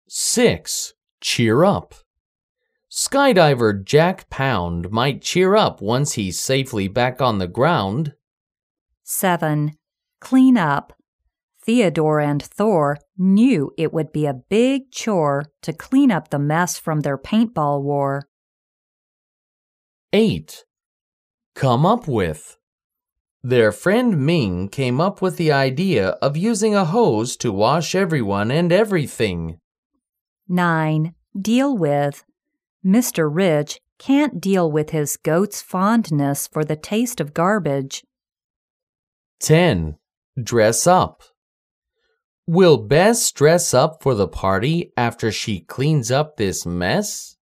6. Cheer up. Skydiver Jack Pound might cheer up once he's safely back on the ground. 7. Clean up. Theodore and Thor knew it would be a big chore to clean up the mess from their paintball war. 8. Come up with. Their friend Ming came up with the idea of using a hose to wash everyone and everything. 9. Deal with. Mr. Rich can't deal with his goat's fondness for the taste of garbage. 10. Dress up. Will Bess dress up for the party after she cleans up this mess?